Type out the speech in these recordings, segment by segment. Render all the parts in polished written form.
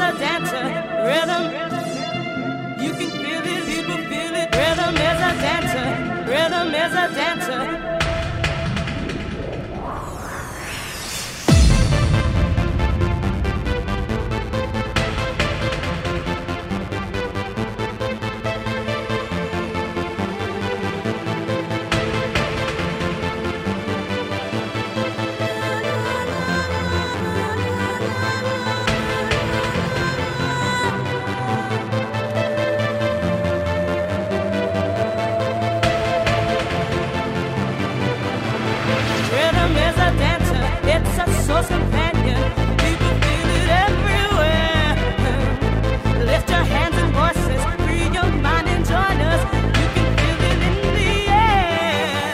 a dancer. Rhythm, you can feel it, people feel it. Rhythm is a dancer. Rhythm is a dancer. It's a source companion. People feel it everywhere. Lift your hands and voices, free your mind and join us. You can feel it in the air.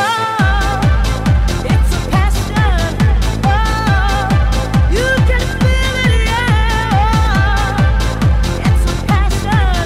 Oh, it's a passion. Oh, you can feel it, yeah. Oh, it's a passion.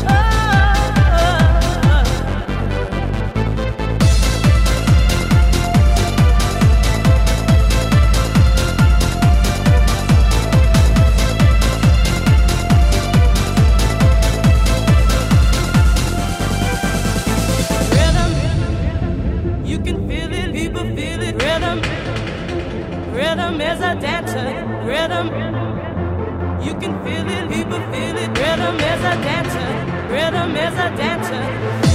You can feel it, people feel it. Rhythm, rhythm is a dancer. Rhythm, you can feel it, people feel it. Rhythm is a dancer. Rhythm is a dancer.